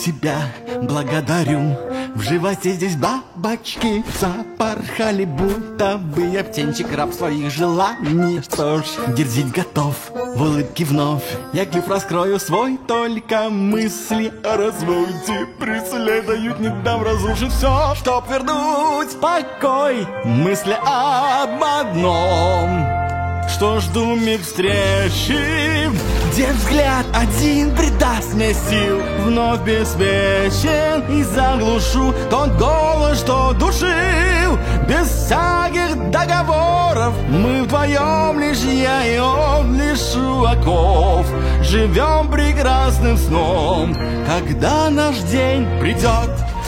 тебя благодарю. В животе здесь бабочки запорхали, будто бы я птенчик, раб своих желаний. Что ж, дерзить готов в улыбке вновь. Я клюв раскрою свой, только мысли о разводе преследуют, не дам разрушить все, чтоб вернуть покой. Мысли об одном, что жду миг встречи, где взгляд один придаст мне сил. Вновь беспечен и заглушу тот голос, что душил. Без всяких договоров мы вдвоем, лишь я и он, лишь у оков. Живем прекрасным сном, когда наш день придет.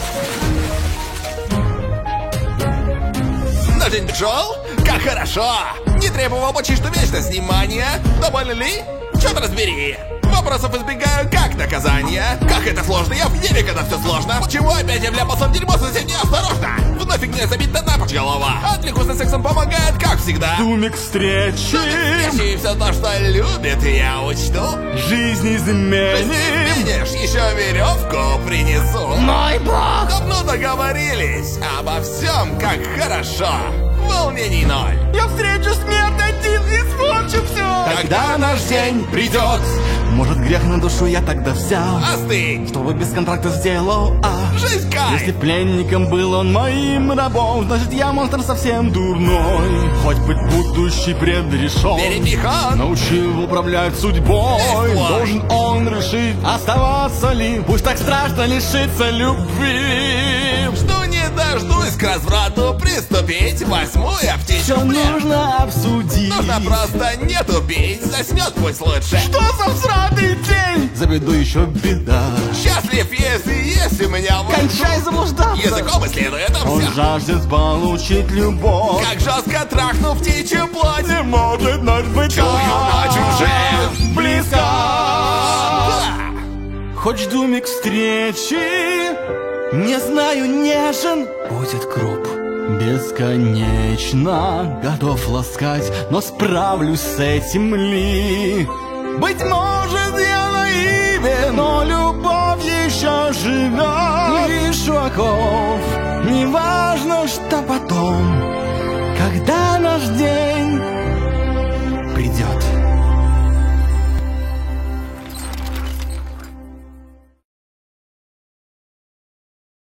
Наш день пришел? Как хорошо! Не требовал почти что вечность внимания. Довольны ли? Чё-то разбери. Вопросов избегаю как наказание. Как это сложно, я в гневе, когда все сложно. Почему опять я вляпался в дерьмо, совсем неосторожно? Вновь фигня забита на ночь голова. Отвлекусь на сексом помогает, как всегда. Думик встречи, И все то, что любит, я учту. жизнь изменим. Изменишь, еще веревку принесу. Мой бог! Давно договорились обо всем, как хорошо. Волнений ноль. Я встречу смерть один и испорчу все. Когда наш день придет, может, грех на душу я тогда взял, Остынь. чтобы без контракта сделал, Жизнь кайф. если пленником был он моим рабом, значит я монстр совсем дурной. Хоть быть будущий предрешен, Перепихон. научил управлять судьбой. Эх, Должен он решить, оставаться ли. Пусть так страшно лишиться любви. Жду не дождусь к разврату приступить. Возьму я птичью Все плен. нужно обсудить. Нужно просто не тупить. Заснет пусть лучше. Что за всратый день? За беду еще беда. Счастлив, если есть у меня выбор. Кончай заблуждаться. Языком исследует это Он все. жаждет получить любовь. Как жестко трахнув птичью плоть. Не может ночь быть. Чую, ночь уже близко. Да. Хоть жду миг встречи, не знаю, нежен будет круп. Бесконечно готов ласкать, но справлюсь с этим ли? Быть может, я наивен, но любовь еще живет. Лишь у оков, неважно, что потом.